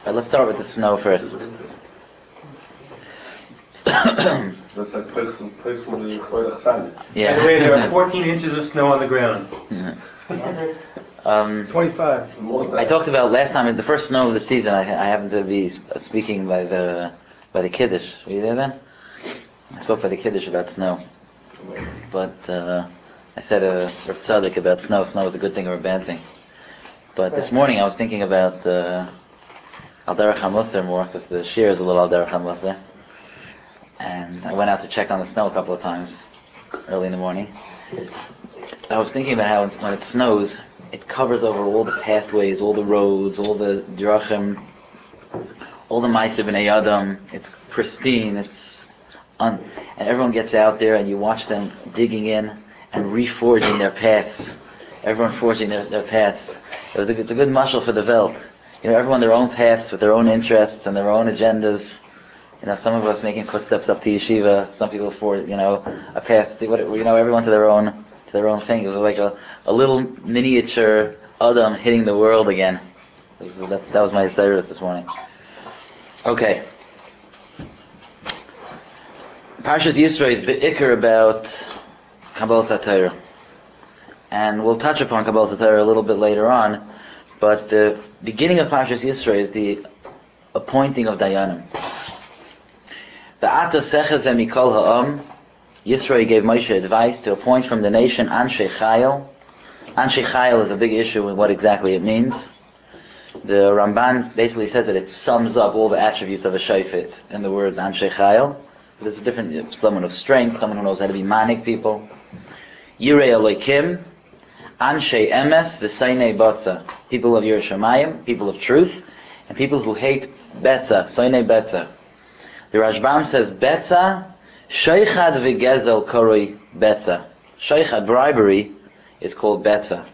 Let's start with the snow first. That's like personally quite exciting. Yeah. By the way, there are 14 inches of snow on the ground. 25. I talked about last time, the first snow of the season. I happened to be speaking by the Kiddush. Were you there then? I spoke by the Kiddush about snow. But I said a Rav Tzaddik about snow. Snow is a good thing or a bad thing. But this morning I was thinking about Al Derech HaMusar more, because the shear is a little Al Derech HaMusar. And I went out to check on the snow a couple of times early in the morning. I was thinking about how when it snows, it covers over all the pathways, all the roads, all the drachim, all the Ma'aseh B'nai Adam. It's pristine. And everyone gets out there, and you watch them digging in and reforging their paths. Everyone forging their paths. It's a good mashal for the Welt. Everyone their own paths with their own interests and their own agendas. Some of us making footsteps up to yeshiva. Some people for a path to everyone to their own thing. It was like a little miniature Adam hitting the world again. That was my service this morning. Okay. Parshas Yisro is be'ikr about Kabbalas HaTorah. And we'll touch upon Kabbalas HaTorah a little bit later on. But the beginning of Parshas Yisro is the appointing of Dayanim. Be'ato sechazeh mikol ha'am, Yisro gave Moshe advice to appoint from the nation Anshe Chayil. Anshe Chayil is a big issue in what exactly it means. The Ramban basically says that it sums up all the attributes of a shofet in the word Anshe Chayil. There's a different, someone of strength, someone who knows how to be manik people. Yirei Elokim, Anshe Emes, V'Sainei Batza. People of Yerushalayim, people of truth, and people who hate Betza, Sainei Betza. The Rashbam says Betza, Sheichad V'Gezel Koroi Betza. Sheichad, bribery, is called Betza.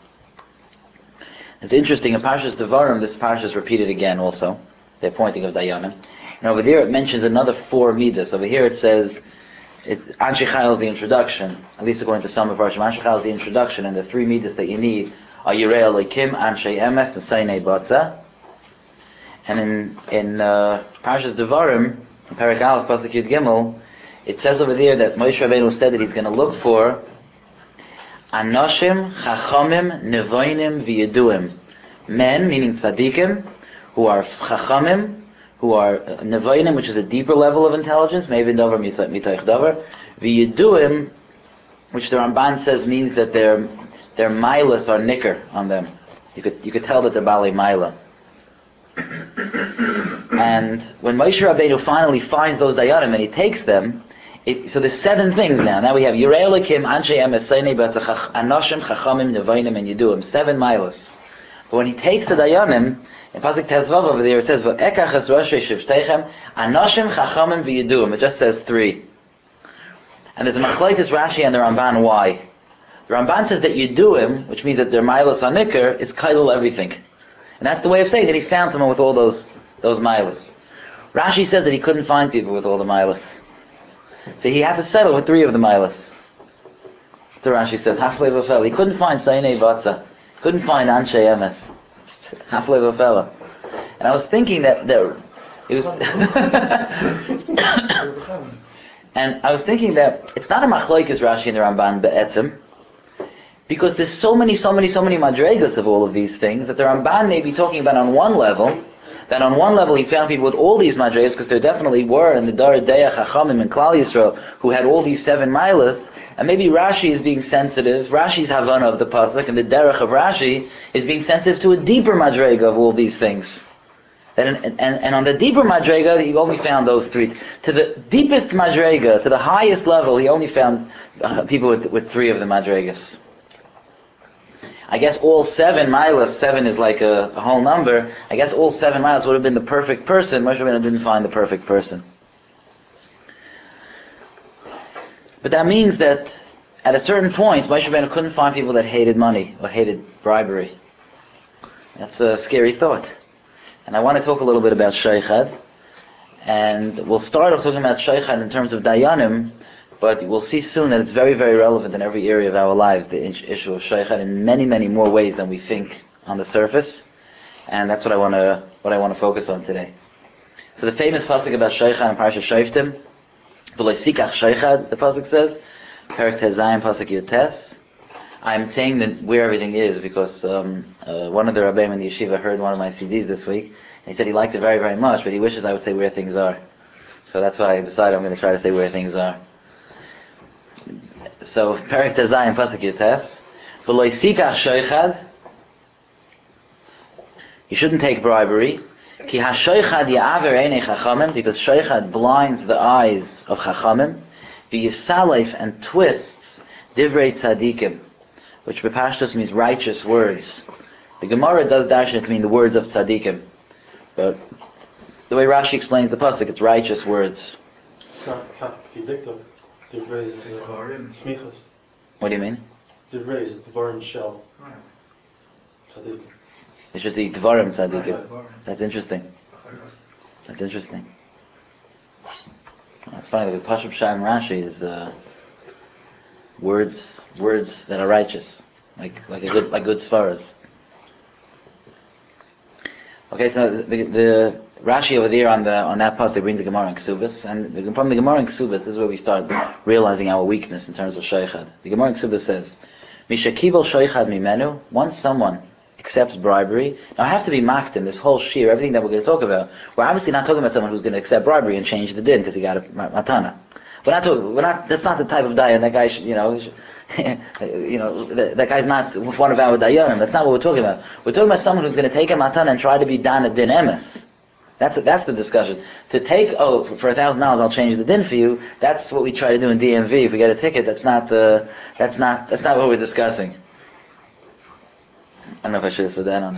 It's interesting, in Parshas Devarim, this Parsha is repeated again also, the appointing of Dayanim. And over there it mentions another 4 midas. Over here it says, Anshe Chayil is the introduction, at least according to some of Parshas. Anshe Chayil is the introduction, and the 3 midas that you need are Yirei Elokim, Anshe Emes, and Sainei Batza. And in Parshas Devarim, in Perek Aleph, Pasuk Yud Gimel, it says over there that Moshe Rabbeinu said that he's going to look for Anoshim, Chachamim, Nevoinim, V'Yeduim. Men, meaning tzaddikim, who are Chachamim, who are Nevoinim, which is a deeper level of intelligence, maybe Davar Mitaych Davar, V'Yeduim, which the Ramban says means that their milas are nicker on them. You could tell that they're Balei Maila. And when Moshe Rabbeinu finally finds those dayanim and he takes them, so there's 7 things now. Now we have Yirei Elokim, Anshe Emes, Sainei Batza, Anoshim, Chachamim, Nevoinim, and Yeduim. 7 milas. But when he takes the dayanim, in Pasuk Tezvav over there it says, V'ekach es Roshei Shivteichem, Anoshim, Chachamim, V'Yeduim. It just says 3. And there's a Machlekes Rashi and the Ramban why. The Ramban says that Yeduim, which means that their milas are nicker, is kailul everything. And that's the way of saying that he found someone with all those milas. Rashi says that he couldn't find people with all the milas. So he had to settle with 3 of the milas. So Rashi says, Haflei V'Fela. He couldn't find Sainei Batza. Couldn't find Anshe Emes. Haflei V'Fela. And I was thinking that it was... and I was thinking that it's not a machlokes Rashi and the Ramban be'etzim, because there's so many madregas of all of these things that the Ramban may be talking about on one level, that on one level he found people with all these madregas, because there definitely were in the Dar Deya Chachamim and Klal Yisrael who had all these 7 milas, and maybe Rashi is being sensitive, Rashi's Havana of the Pasuk, and the Derech of Rashi is being sensitive to a deeper madrega of all these things. And on the deeper madrega, he only found those 3. To the deepest madrega, to the highest level, he only found people with 3 of the madregas. I guess all 7 milas, 7 is like a whole number, I guess all 7 milas would have been the perfect person. Moshe Rabbeinu didn't find the perfect person. But that means that at a certain point, Moshe Rabbeinu couldn't find people that hated money or hated bribery. That's a scary thought. And I want to talk a little bit about Sheichad. And we'll start off talking about Sheichad in terms of Dayanim, but we'll see soon that it's very, very relevant in every area of our lives, the issue of Sheichad, in many, many more ways than we think on the surface. and that's what I want to focus on today. So the famous pasuk about Sheichad in Parashat Shoftim, V'lo Sikach Sheichad, the pasuk says, Perek Tezayim pasuk Yotes. I'm saying that where everything is because one of the Rabbeim in the yeshiva heard one of my CDs this week, and he said he liked it very, very much, but he wishes I would say where things are. So that's why I decided I'm going to try to say where things are. So Perek Tezayim pasuk Yotes, V'lo Sikach Sheichad. You shouldn't take bribery. Ki ha-shoichad ya'aver einei chachamim, because shoichad blinds the eyes of chachamim. V'yisalef, and twists divrei tzadikim, which bepashtos means righteous words. The Gemara does darshan to mean the words of tzadikim, but the way Rashi explains the pasuk, it's righteous words. What do you mean? Divrei is the Dvarim shell. Tzadikim. It should say Dvarim Tzadikim. That's interesting. That's interesting. It's funny, the Pashup Shah and Rashi is words that are righteous, like good svaras. Okay, so the Rashi over there on that pasuk brings the Gemara in Ksubas, and from the Gemara in Ksubas, this is where we start realizing our weakness in terms of Sheichad. The Gemara in Ksubas says, Misha kibel Sheichad mimenu, once someone accepts bribery. Now I have to be mocked in this whole shir, everything that we're going to talk about. We're obviously not talking about someone who's going to accept bribery and change the din because he got a matana. That's not the type of dayan. That guy should, that guy's not one of our dayanim. That's not what we're talking about. We're talking about someone who's going to take a matana and try to be dan a din emes. That's the discussion. To take, for $1,000 I'll change the din for you. That's what we try to do in DMV. If we get a ticket, that's not what we're discussing. I don't know if I should have said that on the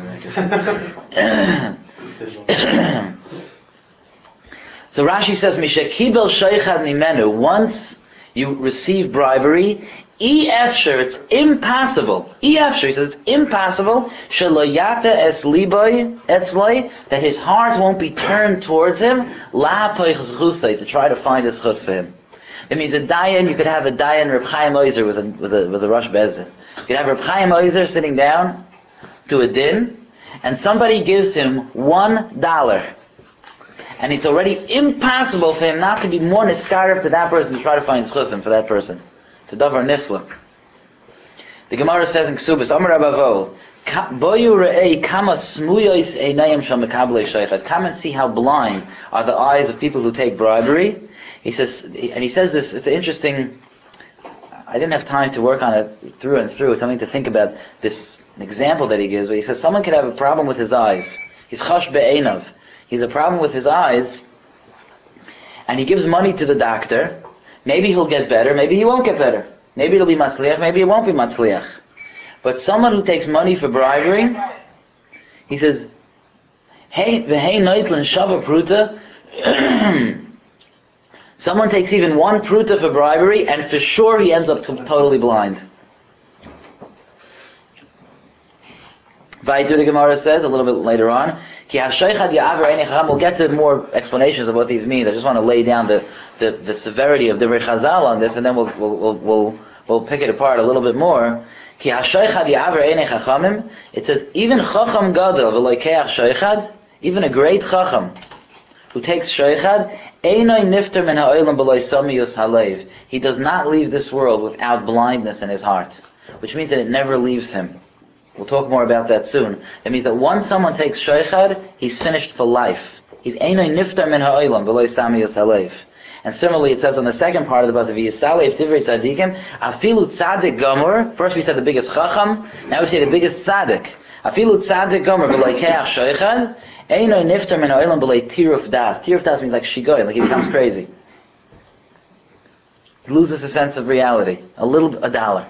record. So Rashi says, Misha kibel sheichad mimenu, once you receive bribery, it's impossible. He says it's impossible, shelo es liboy etzloi, that his heart won't be turned towards him, la poich zchusay, to try to find his chus for him. It means a dayan, you could have a dayan, Reb Chaim Oizer was a Rosh Bezdin. You could have Reb Chaim Oizer sitting down to a din, and somebody gives him $1, and it's already impossible for him not to be more niskarev to that person to try to find schusim for that person. It's a davar nifla. The Gemara says in Ksubas, Amar Rabavo, Boyu re'ei kama smuyois einayim shel mekablei sheichad. Come and see how blind are the eyes of people who take bribery. He says this. It's an interesting. I didn't have time to work on it through and through. It's something to think about. This example that he gives, but he says someone could have a problem with his eyes. He's chash be'einav. He's a problem with his eyes, and he gives money to the doctor. Maybe he'll get better. Maybe he won't get better. Maybe it'll be matzliach. Maybe it won't be matzliach. But someone who takes money for bribery, he says, "Hey, v'hei noitlin shava pruta." Someone takes even one pruta for bribery, and for sure he ends up totally blind. Vaydu, the Gemara says a little bit later on, Ki ha-sheichad ya'aver einei chacham. We'll get to more explanations of what these mean. I just want to lay down the severity of the Chazal on this, and then we'll pick it apart a little bit more. Ki ha-sheichad ya'aver einei chachamim. It says even chacham gadol v'loikeach sheichad, even a great chacham who takes sheichad, einoi nifter min ha'olam b'loi samiyus halev. He does not leave this world without blindness in his heart, which means that it never leaves him. We'll talk more about that soon. It means that once someone takes sheichad, he's finished for life. He's einoi nifter min ha'olam b'loi samiyus halev. And similarly, it says on the second part of the pasuk, "V'yisalev divrei tzadikim, afilu tzadik gomer." First we said the biggest chacham. Now we say the biggest tzadik. Afilu tzadik gomer v'loikeach sheichad, einoi nifter min ha'olam b'loi tiruf das. Tiruf das means like shigoy, like he becomes crazy. He loses a sense of reality. A dollar.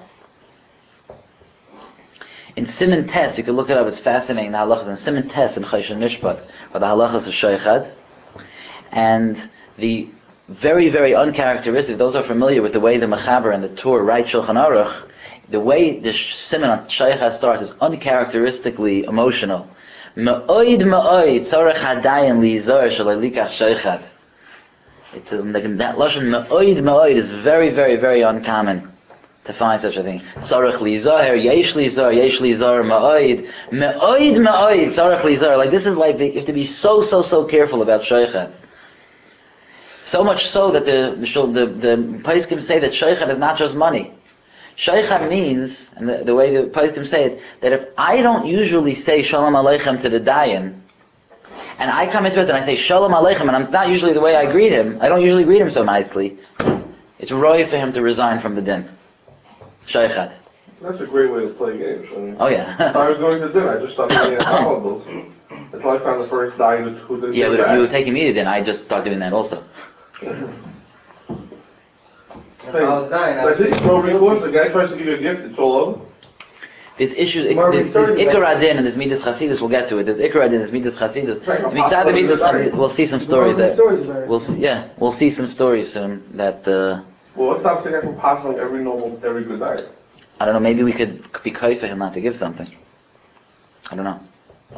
In Siman Tes, you can look it up, it's fascinating, the halachas. In Siman Tes, in Choshen Mishpat, are the halachas of Sheichad. And the very, very uncharacteristic, those who are familiar with the way the Mechaber and the Tur write Shulchan Aruch, the way the Siman on Sheichad starts is uncharacteristically emotional. Ma'oid tzorech hadayan lizor shalalikach Sheichad. It's that lashon ma'oid is very, very, very uncommon. to find such a thing. Tzarech li zahir, yesh li zahir, ma'oid, tzarech li zahir. Like this is like, you have to be so careful about shaychat. So much so that the Paiskim say that shaychat is not just money. Shaychat means, and the way the Paiskim say it, that if I don't usually say Shalom Aleichem to the Dayan, and I come into it and I say Shalom Aleichem, and I'm not usually the way I greet him, I don't usually greet him so nicely, it's roy for him to resign from the din. Shaychat. That's a great way to play games. I mean, Oh yeah. if I was going to dinner, I just started getting valuables. Until I found the first guy who didn't Yeah, get but if back. you were taking me to din, I just start doing that also. Hey, I think Moby Course, the guy tries to give you a gift, it's all over. There's Ikar Adin and there's Midas Chasidus, we'll get to it. There's Ikar Adin, there's Midas Chasidus. Mitzad Midas Chasidus, we'll see some stories we'll see some stories soon that, Well, what stops the guy from passing every good night? I don't know, maybe we could be kai for him not to give something. I don't know.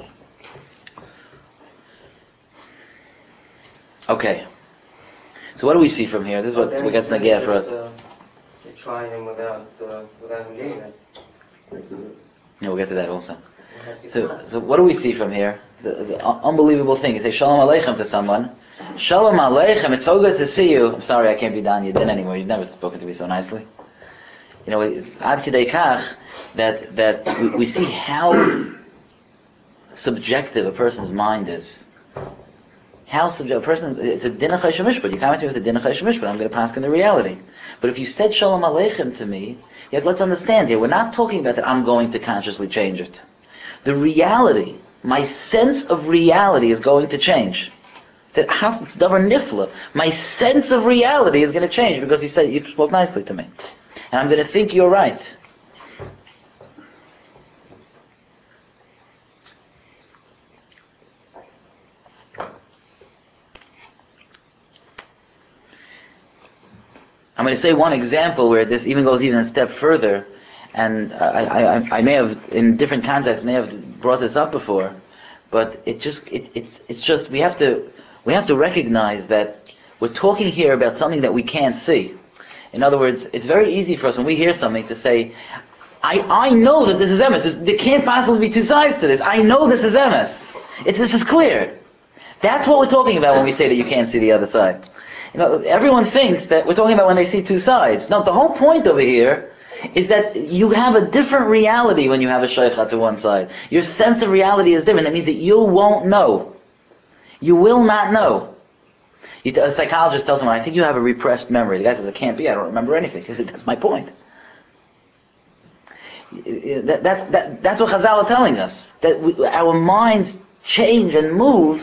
Okay. So what do we see from here? This is what gets Nagaya for us. You try him without him getting it. Yeah, we'll get to that also. So what do we see from here? The unbelievable thing. You say Shalom Aleichem to someone. Shalom Aleichem, it's so good to see you. I'm sorry I can't be Dan Yedin anymore. You've never spoken to me so nicely. You know, it's ad kidei kach that we see how subjective a person's mind is. How subjective a person, it's a din achai shemishpat. You come at me with a din achai shemishpat, I'm going to pass on the reality. But if you said Shalom Aleichem to me, yet let's understand here, we're not talking about that I'm going to consciously change it. The reality, my sense of reality is going to change. It's davar nifla. My sense of reality is going to change because you spoke nicely to me. And I'm going to think you're right. I'm going to say one example where this even goes a step further, and I may have, in different contexts, may have brought this up before, but it's just we have to recognize that we're talking here about something that we can't see. In other words, it's very easy for us when we hear something to say, I know that this is emes. There can't possibly be two sides to this. I know this is emes. This is clear. That's what we're talking about when we say that you can't see the other side. You know, everyone thinks that we're talking about when they see two sides. No, the whole point over here is that you have a different reality when you have a shaykha to one side. Your sense of reality is different. That means that you won't know. You will not know. A psychologist tells someone, I think you have a repressed memory. The guy says, it can't be, I don't remember anything. He says, that's my point. That's what Chazal are telling us. That our minds change and move,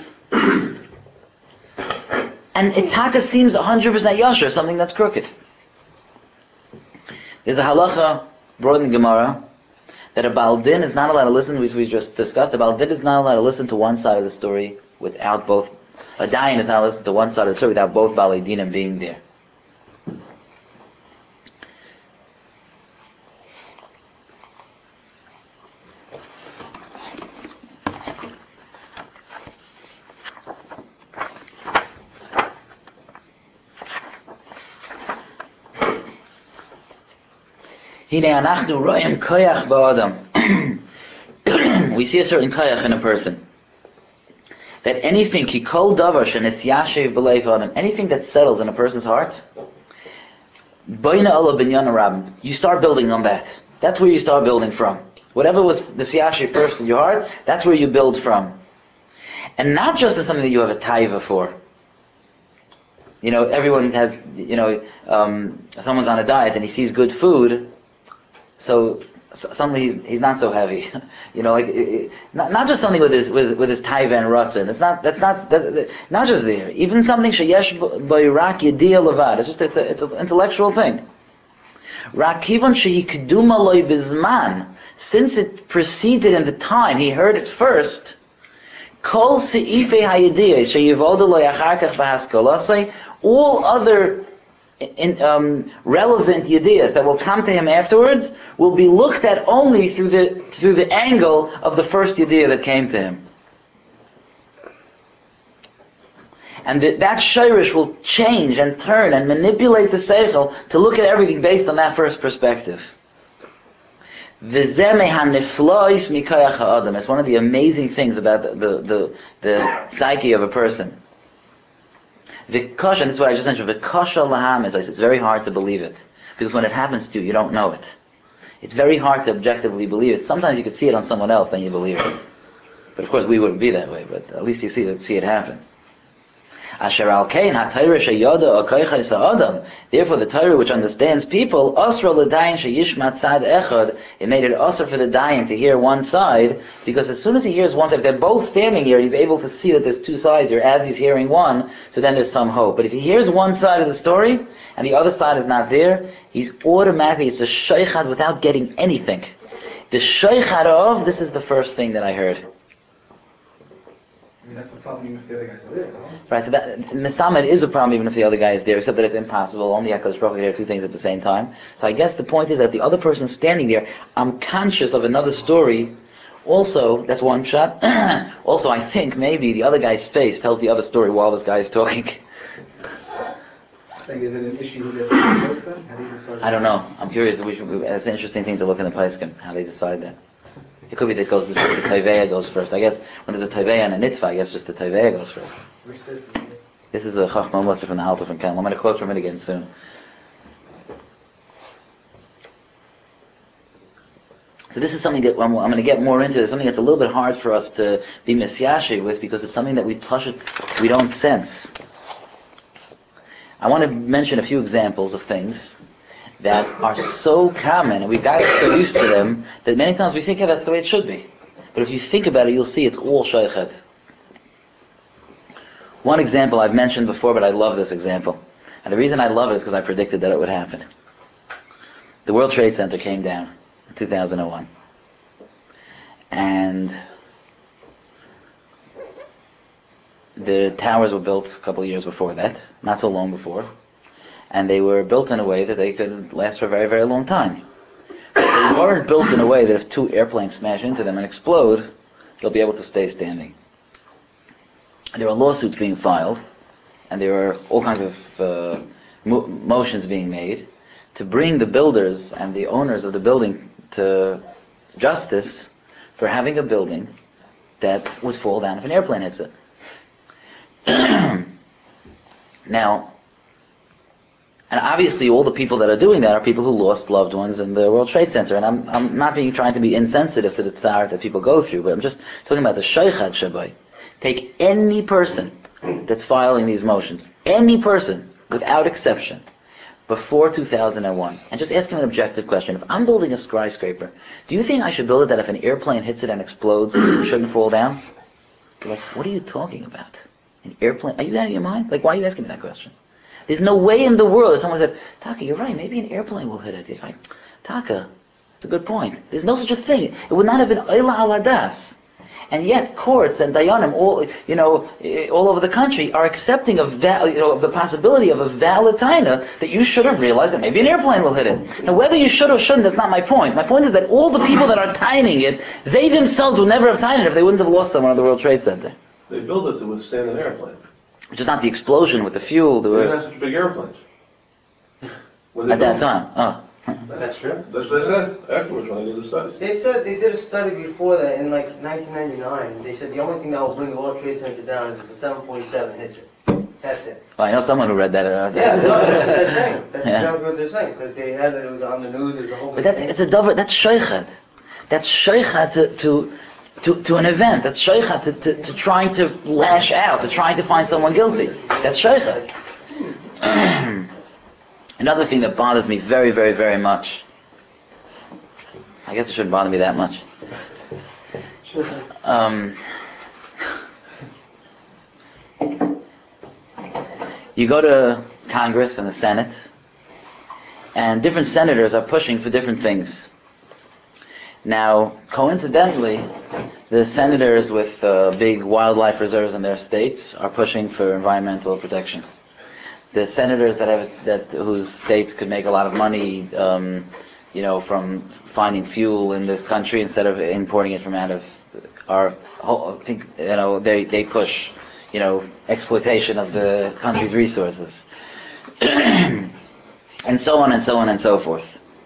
and Itaka seems 100% yasher, something that's crooked. There's a halacha brought in Gemara that a Baal Din is not allowed to listen, we just discussed, a Baal Din is not allowed to listen to one side of the story without both, a Dayan is not allowed to listen to one side of the story without both Baalei Dinim being there. We see a certain koyach in a person. That anything, anything that settles in a person's heart, you start building on that. That's where you start building from. Whatever was the siyashe first in your heart, that's where you build from. And not just in something that you have a taiva for. You know, everyone has, someone's on a diet and he sees good food, so suddenly he's not so heavy. Not just something with his taiva and ratzin. That's not just there. Even something sheyesh b'yirak yediyah levad. It's an intellectual thing. Rakivan shehi keduma loy bizman. Since it preceded in the time, he heard it first. Kol seifei hayediyah sheyivodu lo yachar kach v'haskalasei. All other relevant yediyas that will come to him afterwards will be looked at only through the angle of the first yediyah that came to him. And that shirish will change and turn and manipulate the seichel to look at everything based on that first perspective. It's one of the amazing things about the psyche of a person. V'kosha, and this is what I just mentioned, v'kosha laham, it's very hard to believe it. Because when it happens to you, you don't know it. It's very hard to objectively believe it. Sometimes you could see it on someone else, then you believe it. But of course we wouldn't be that way, but at least you see it happen. Asher al kain ha-Torah sheyoda okoychos ha'adam. Therefore, the Torah which understands people, asra l'dayin sheyishmat tzad echad, it made it asr for the dayan to hear one side, because as soon as he hears one side, if they're both standing here, he's able to see that there's two sides here as he's hearing one, so then there's some hope. But if he hears one side of the story, and the other side is not there, he's automatically, it's a shaychad without getting anything. The shaychad of, this is the first thing that I heard. I mean, that's a problem even if the other guy's there, no? Right, so that Mistamed is a problem even if the other guy is there, except that it's impossible. Only HaKadosh Baruch Hu can hear two things at the same time. So I guess the point is that if the other person's standing there, I'm conscious of another story. Also, that's one shot. Also, I think maybe the other guy's face tells the other story while this guy is talking. Like, is it an issue who gets the most then? How do you decide? I don't know. I'm curious. It's an interesting thing to look in the Paiskim, how they decide that. It could be that it goes the Taiveya goes first. I guess when there's a Taiveya and a Nitva, I guess just the Taiveya goes first. This is the Chachma Musa from the Alter from Ken. I'm going to quote from it again soon. So this is something that I'm going to get more into. It's something that's a little bit hard for us to be misyashi with because it's something that we don't sense. I want to mention a few examples of things that are so common and we've got so used to them that many times we think, yeah, that's the way it should be. But if you think about it, you'll see it's all shaychet. One example I've mentioned before, but I love this example. And the reason I love it is because I predicted that it would happen. The World Trade Center came down in 2001. And the towers were built a couple of years before that, not so long before. And they were built in a way that they could last for a very, very long time. They weren't built in a way that if two airplanes smash into them and explode, they'll be able to stay standing. There were lawsuits being filed, and there were all kinds of motions being made to bring the builders and the owners of the building to justice for having a building that would fall down if an airplane hits it. Now, and obviously all the people that are doing that are people who lost loved ones in the World Trade Center. And I'm not trying to be insensitive to the tzar that people go through, but I'm just talking about the shaychat shabai. Take any person that's filing these motions, any person, without exception, before 2001, and just ask him an objective question. If I'm building a skyscraper, do you think I should build it that if an airplane hits it and explodes, it shouldn't fall down? You're like, what are you talking about? An airplane? Are you out of your mind? Like, why are you asking me that question? There's no way in the world that someone said, Taka, you're right, maybe an airplane will hit it. You're like, Taka, that's a good point. There's no such a thing. It would not have been Oila Aladas. And yet courts and dayanim all over the country are accepting of the possibility of a valid taina that you should have realized that maybe an airplane will hit it. Now whether you should or shouldn't, that's not my point. My point is that all the people that are tining it, they themselves would never have tined it if they wouldn't have lost someone at the World Trade Center. They built it to withstand an airplane. Which is not the explosion with the fuel. They didn't have such big airplanes. At that time. Oh. Is that true? That's what they said afterwards when they did the studies. They said they did a study before that in like 1999. They said the only thing that will bring the World Trade Center down is if the 747 hits it. That's it. Well, I know someone who read that. Yeah, no, that's what they're saying. That's Yeah. exactly what they're saying because they had it was on the news. There's a whole. But that's shaychat. That's shaychat to an event. That's shaychat to trying to lash out, to trying to find someone guilty. That's shaychat. Another thing that bothers me very, very, very much. I guess it shouldn't bother me that much. You go to Congress and the Senate, and different senators are pushing for different things. Now, coincidentally, the senators with big wildlife reserves in their states are pushing for environmental protection. The senators whose states could make a lot of money, from finding fuel in the country instead of importing it from out of they push, exploitation of the country's resources. And so on and so on and so forth.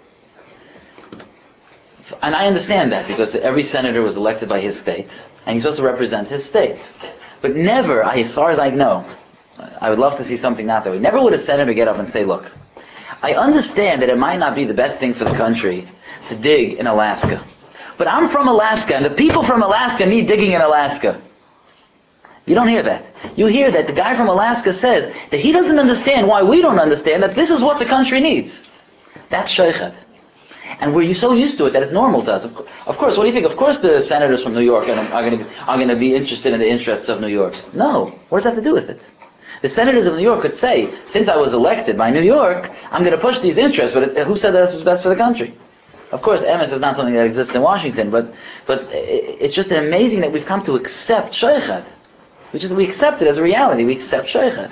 And I understand that because every senator was elected by his state, and he's supposed to represent his state. But never, as far as I know, I would love to see something not that way. Never would a senator get up and say, look, I understand that it might not be the best thing for the country to dig in Alaska. But I'm from Alaska, and the people from Alaska need digging in Alaska. You don't hear that. You hear that the guy from Alaska says that he doesn't understand why we don't understand that this is what the country needs. That's shaykhad. And we're so used to it that it's normal to us. Of course, what do you think? Of course the senators from New York are going to be interested in the interests of New York. No. What does that have to do with it? The senators of New York could say, since I was elected by New York, I'm going to push these interests, but who said that this was best for the country? Of course, emes is not something that exists in Washington, but it's just amazing that we've come to accept shaykhad. We accept it as a reality. We accept shaykhad.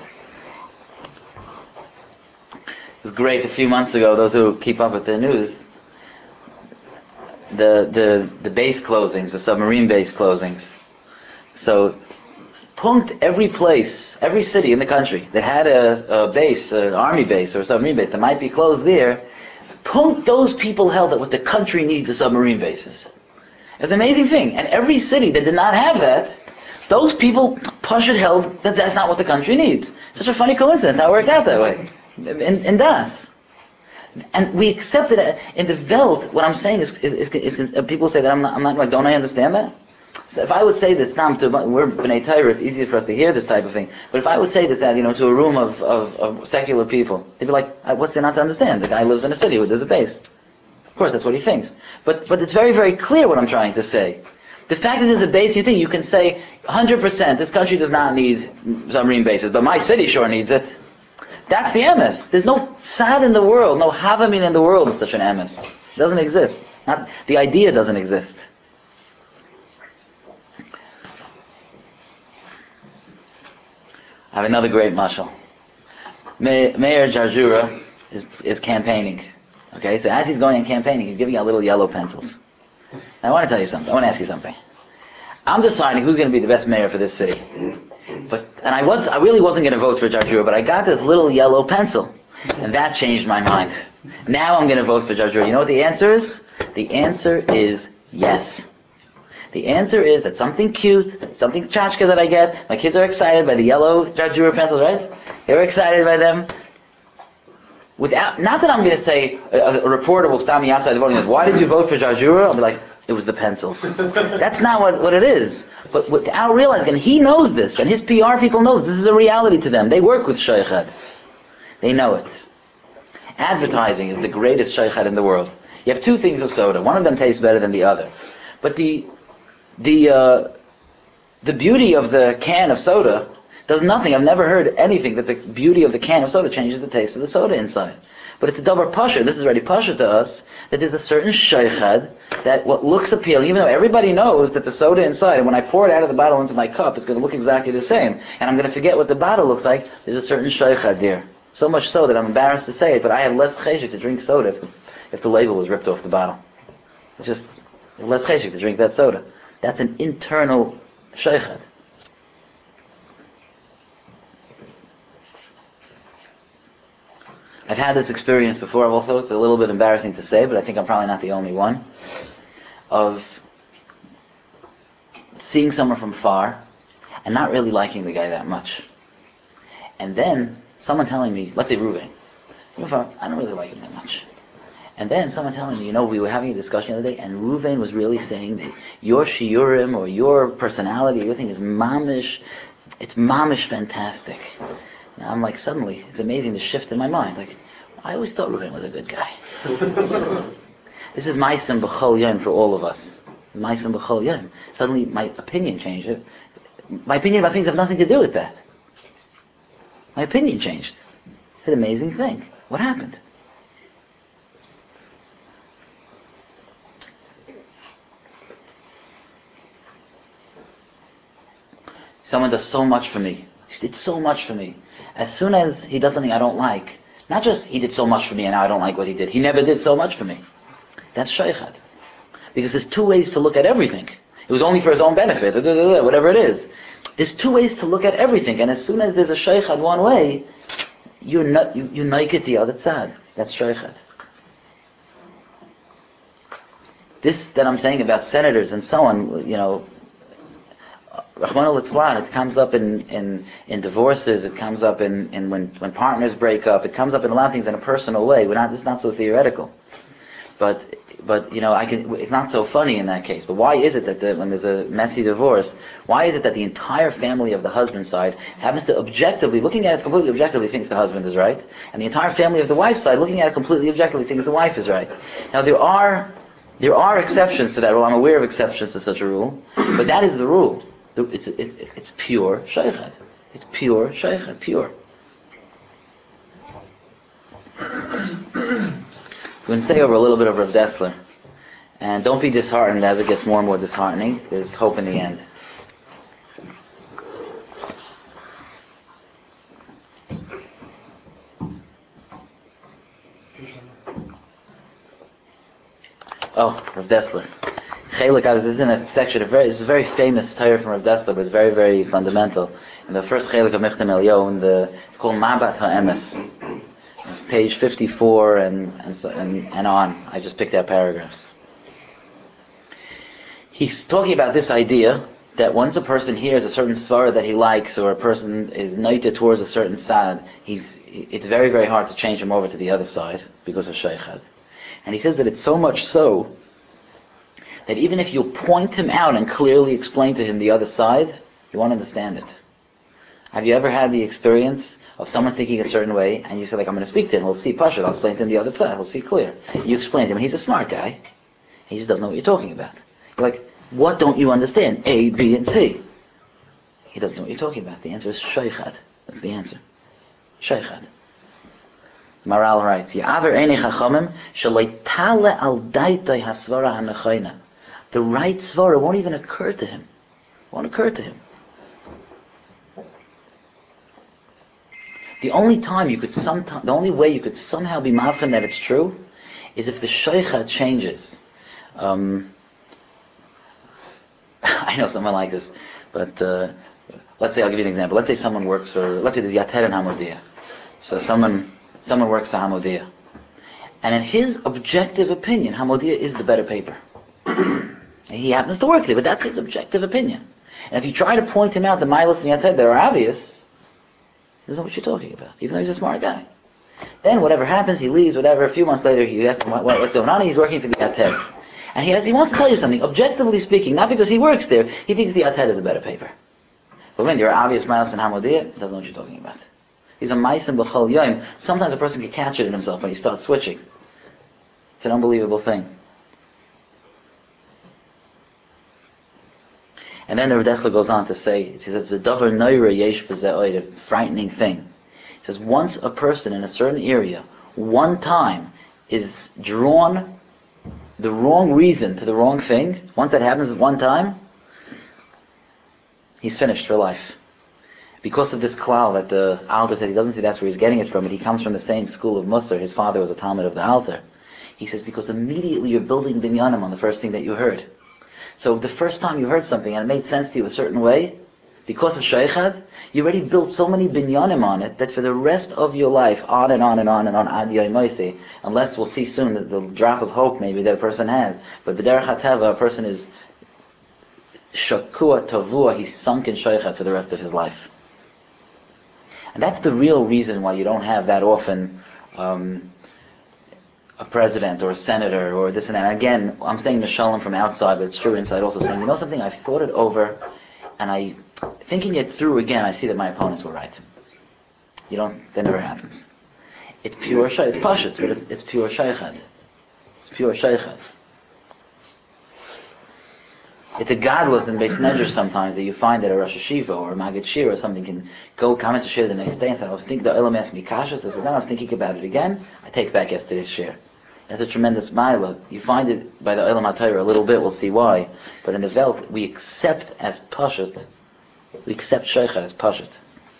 It was great a few months ago, those who keep up with the news, the base closings, the submarine base closings. So, every place, every city in the country that had a base, an army base or a submarine base that might be closed there, those people held that what the country needs is submarine bases. It's an amazing thing. And every city that did not have that, those people, Pashut held that that's not what the country needs. Such a funny coincidence how it worked out that way. In Das. And we accept it in the Welt. What I'm saying is people say that I'm not like, don't I understand that? So if I would say this, we're B'nai Torah, it's easier for us to hear this type of thing. But if I would say this to a room of secular people, they'd be like, what's there not to understand? The guy lives in a city where there's a base. Of course, that's what he thinks. But it's very, very clear what I'm trying to say. The fact that there's a base, you can say 100%, this country does not need submarine bases, but my city sure needs it. That's the emes. There's no tzad in the world, no havamin in the world of such an emes. It doesn't exist. The idea doesn't exist. I have another great mashal. Mayor Jarjura is campaigning. Okay, so as he's going and campaigning, he's giving out little yellow pencils. I want to tell you something. I want to ask you something. I'm deciding who's going to be the best mayor for this city. I really wasn't going to vote for Jarjura, but I got this little yellow pencil, and that changed my mind. Now I'm going to vote for Jarjura. You know what the answer is? The answer is yes. The answer is that something cute, something tchotchke that I get, my kids are excited by the yellow Jarjura pencils, right? They're excited by them. Not that I'm going to say, a reporter will stop me outside the voting and goes, why did you vote for Jarjura? I'll be like, it was the pencils. That's not what it is. But without realizing, and he knows this, and his PR people know this is a reality to them. They work with shaykhad. They know it. Advertising is the greatest shaykhad in the world. You have two things of soda. One of them tastes better than the other. But the beauty of the can of soda does nothing. I've never heard anything that the beauty of the can of soda changes the taste of the soda inside. But it's a davar pasha. This is already pasha to us that there's a certain shaykhad that what looks appealing, even though everybody knows that the soda inside, when I pour it out of the bottle into my cup, it's going to look exactly the same, and I'm going to forget what the bottle looks like. There's a certain shaykhad there. So much so that I'm embarrassed to say it, but I have less cheshik to drink soda if the label was ripped off the bottle. It's just less cheshik to drink that soda. That's an internal shaykhad. I've had this experience before also. It's a little bit embarrassing to say, but I think I'm probably not the only one. Of seeing someone from far and not really liking the guy that much. And then someone telling me, let's say Ruvain, I don't really like him that much. And then someone telling me, we were having a discussion the other day, and Ruvain was really saying that your shiurim or your personality, your thing is mamish, it's mamish fantastic. Now I'm like, suddenly, it's amazing the shift in my mind. Like, I always thought Ruvain was a good guy. This is Ma'asem B'chol Yom for all of us. Ma'asem B'chol Yom. Suddenly, my opinion changed. My opinion about things have nothing to do with that. My opinion changed. It's an amazing thing. What happened? Someone does so much for me. He did so much for me. As soon as he does something I don't like, not just he did so much for me and now I don't like what he did. He never did so much for me. That's shaykhad. Because there's two ways to look at everything. It was only for his own benefit, whatever it is. There's two ways to look at everything, and as soon as there's a shaykhad one way, you naked the other side. That's shaykhad. This that I'm saying about senators and so on, Rahman al-Itzlan, it comes up in divorces, it comes up in when partners break up, it comes up in a lot of things in a personal way. It's not so theoretical. But it's not so funny in that case. But why is it that when there's a messy divorce, why is it that the entire family of the husband's side happens to looking at it completely objectively, thinks the husband is right, and the entire family of the wife's side, looking at it completely objectively, thinks the wife is right? Now there are exceptions to that rule. I'm aware of exceptions to such a rule, but that is the rule. It's pure shaykhad. It's pure shaykhad, pure. We're going to say over a little bit of Rav Dessler. And don't be disheartened as it gets more and more disheartening. There's hope in the end. Oh, Rav Dessler. Chelik, this is in a section, it's a very famous Torah from Rav Dessler, but it's very, very fundamental. In the first Chelik of Michtam Elyo, it's called Mabat HaEmes. It's page 54 and on. I just picked out paragraphs. He's talking about this idea that once a person hears a certain svara that he likes, or a person is noited towards a certain side, it's very, very hard to change him over to the other side because of shaykhad. And he says that it's so much so that even if you point him out and clearly explain to him the other side, he won't understand it. Have you ever had the experience of someone thinking a certain way, and you say, I'm going to speak to him, we'll see Pasha, I'll explain to him the other side, he'll see clear. You explain to him, and he's a smart guy. He just doesn't know what you're talking about. You're like, what don't you understand? A, B, and C. He doesn't know what you're talking about. The answer is shaykhad. That's the answer. Shaykhad. Maral writes, Ya'aver einei chachamim shaleitale al daitai hasvara hanechayna. The right svara won't even occur to him. Won't occur to him. The only way you could somehow be mafan that it's true is if the shaykhad changes. I know someone like this, but let's say, I'll give you an example. Let's say someone works let's say there's Yater and Hamodia. So someone works for Hamodia. And in his objective opinion, Hamodia is the better paper. He happens to work there, but that's his objective opinion. And if you try to point him out the milas and Yater that are obvious, he doesn't know what you're talking about, even though he's a smart guy. Then whatever happens, he leaves, whatever, a few months later, he asks him what's going on, he's working for the Yater. And he wants to tell you something, objectively speaking, not because he works there, he thinks the Yater is a better paper. But when there are obvious miles in Hamodia, he doesn't know what you're talking about. He's a ma'asim b'chol yoim. Sometimes a person can catch it in himself when he starts switching. It's an unbelievable thing. And then the Rav Dessler goes on to say, he says, the davar noira yesh b'zeh, a frightening thing. He says, once a person in a certain area, one time, is drawn the wrong reason to the wrong thing, once that happens at one time, he's finished for life. Because of this klal that the Alter said, he doesn't see that's where he's getting it from, but he comes from the same school of Musar. His father was a Talmud of the Alter. He says, because immediately you're building binyanim on the first thing that you heard. So the first time you heard something and it made sense to you a certain way, because of shaykhad, you already built so many binyanim on it that for the rest of your life, on and on and on and on, ad yomoisi, unless we'll see soon the drop of hope maybe that a person has, but b'derech hateva, a person is shakua tavua, he's sunk in shaykhad for the rest of his life. And that's the real reason why you don't have that often a president or a senator or this and that. And again, I'm saying Mishalom from outside, but it's true inside also, saying, something, I've thought it over, and thinking it through again, I see that my opponents were right. That never happens. It's pure shaykhad. It's pashut, but it's pure shaykhad. It's pure shaykhad. It's a godless in Beis Medrash sometimes that you find that a Rosh Hashiva or a Magid Shir or something can go comment to shir the next day and say, the Olam asked me kashas. I said, then I was thinking about it again. I take back yesterday's shir. That's a tremendous ma'ila. You find it by the Olam HaTorah a little bit. We'll see why. But in the Welt, we accept as pashut. We accept shaykhad as pashut.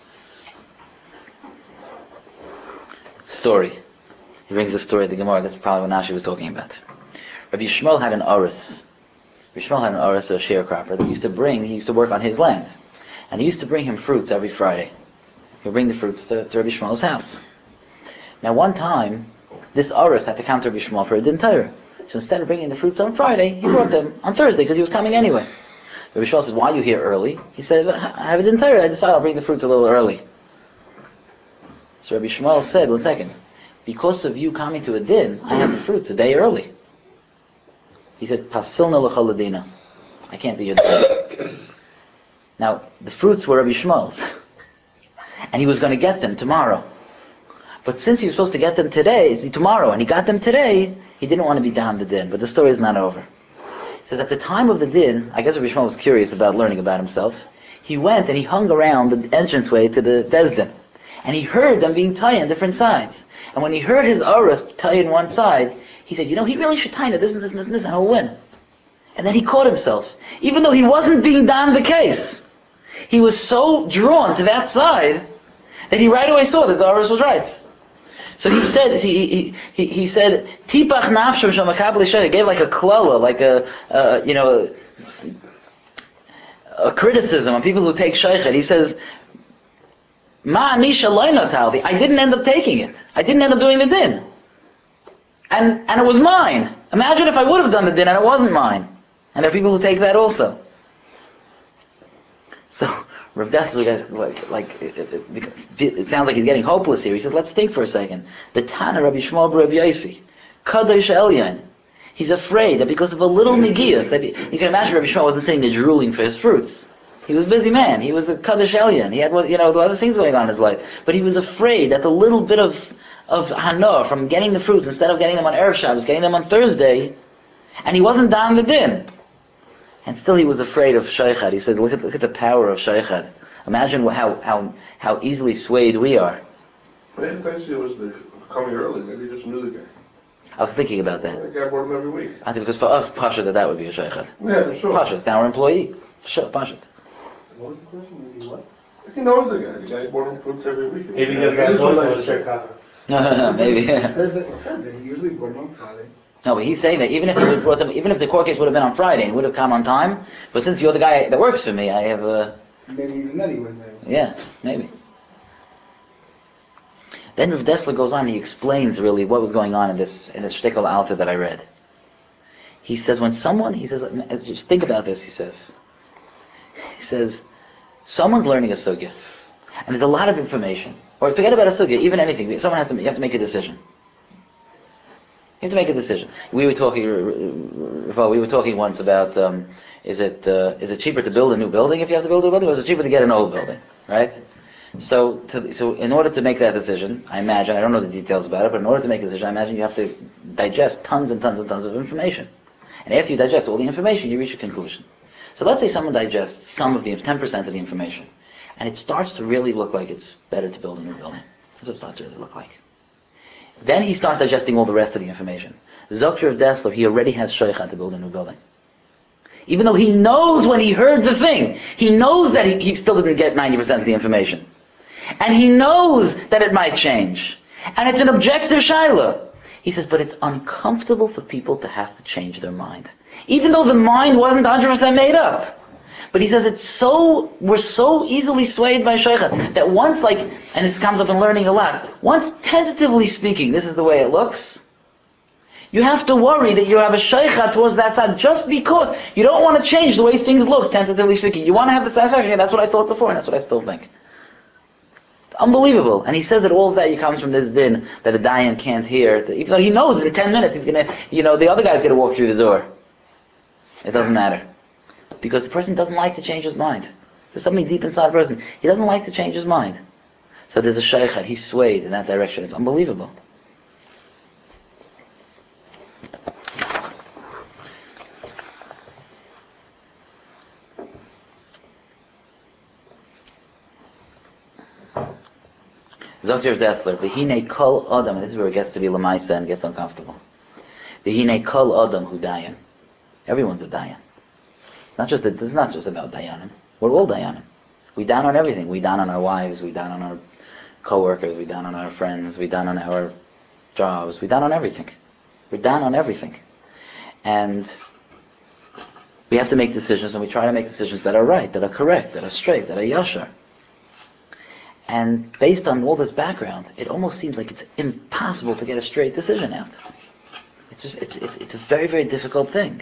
Story. He brings the story of the Gemara. That's probably what Nashi was talking about. Rabbi Yishmael had an oris. Rishmael had an oris, a sharecropper, that he used to work on his land. And he used to bring him fruits every Friday. He would bring the fruits to Rabbi Shmuel's house. Now one time, this Aris had to come to Rabbi Shmuel for a din Torah. So instead of bringing the fruits on Friday, he brought them on Thursday because he was coming anyway. Rabbi Shmuel says, "Why are you here early?" He said, "I have a din Torah. I decided I'll bring the fruits a little early." So Rabbi Shmuel said, "One second. Because of you coming to a din, I have the fruits a day early." He said, "Pasilna l'chol ladina. I can't be your din." Now, the fruits were Rabbi Shmuel's. And he was going to get them tomorrow. But since he was supposed to get them tomorrow, and he got them today, he didn't want to be down the din. But the story is not over. He says, at the time of the din, I guess Rabbi Shmuel was curious about learning about himself. He went and he hung around the entranceway to the Bezdin. And he heard them being tied on different sides. And when he heard his auras tie in one side, he said, he really should tie this and this and this and this, and he'll win. And then he caught himself. Even though he wasn't being down the case, he was so drawn to that side that he right away saw that the auras was right. So he said, he said, Tipach nafsham shel makabel shaycha. He gave like a klala, like a criticism on people who take shaycha. He says, Ma anisha loy natalti. I didn't end up taking it. I didn't end up doing the din. And it was mine. Imagine if I would have done the din and it wasn't mine. And there are people who take that also. So Rav Dessler, it sounds like he's getting hopeless here. He says, let's think for a second. The Tana Rabbi Shmuel Rav Yosi, Kadosh Elyon. He's afraid that because of a little negias, that you can imagine Rabbi Shmuel wasn't sitting there drooling for his fruits. He was a busy man. He was a Kadosh Elyon. He had the other things going on in his life. But he was afraid that the little bit of hana from getting the fruits, instead of getting them on Erev Shabbos, getting them on Thursday, and he wasn't down the din. And still he was afraid of shaychad. He said, look at the power of shaychad. Imagine how easily swayed we are. Maybe it was the coming early. Maybe he just knew the guy. I was thinking about that. The guy brought him every week. I think because for us, Pasha, that would be a shaychad. Yeah, for sure. Pasha, it's our employee. Sure, Pasha. What was the question? Maybe what? If he knows the guy. The guy brought him fruits every week. Maybe he doesn't have those on Chicago. No, maybe. It said that he usually brought him on Friday. No, but he's saying that even if he would brought them, even if the court case would have been on Friday and would have come on time, but since you're the guy that works for me, I have Maybe even then he was there. yeah, maybe. Then Rav Dessler goes on, he explains really what was going on in this shtickle altar that I read. He says, just think about this, he says, someone's learning a sugya, and there's a lot of information. Or forget about a sugya, even anything, you have to make a decision. You have to make a decision. We were talking once about, is it cheaper to build a new building if you have to build a building, or is it cheaper to get an old building, right? So in order to make that decision, I imagine, I don't know the details about it, but in order to make a decision, I imagine you have to digest tons and tons and tons of information. And after you digest all the information, you reach a conclusion. So let's say someone digests 10% of the information, and it starts to really look like it's better to build a new building. That's what it starts to really look like. Then he starts digesting all the rest of the information. Zokter of Dessler, he already has shaycha to build a new building. Even though he knows when he heard the thing, he knows that he still didn't get 90% of the information. And he knows that it might change. And it's an objective shaila. He says, but it's uncomfortable for people to have to change their mind. Even though the mind wasn't 100% made up. But he says we're so easily swayed by shaycha that once, and this comes up in learning a lot, once tentatively speaking, this is the way it looks, you have to worry that you have a shaycha towards that side just because you don't want to change the way things look, tentatively speaking. You want to have the satisfaction, yeah, that's what I thought before and that's what I still think. Unbelievable. And he says that all of that comes from this din that a dayan can't hear. Even though he knows in 10 minutes he's going to, the other guy's going to walk through the door. It doesn't matter. Because the person doesn't like to change his mind. There's something deep inside the person. He doesn't like to change his mind. So there's a shaykhad. He's swayed in that direction. It's unbelievable. Dr. Dessler, V'hinei kol adam, and this is where it gets to be lamaisa and gets uncomfortable. V'hinei kol adam hu dayan. Everyone's a dayan. It's not just about dayanim. We're all dayanim. We down on everything. We down on our wives. We down on our co-workers. We down on our friends. We down on our jobs. We down on everything. We're down on everything. And We have to make decisions, and we try to make decisions that are right, that are correct, that are straight, that are yashar. And based on all this background, it almost seems like it's impossible to get a straight decision out. It's a very, very difficult thing.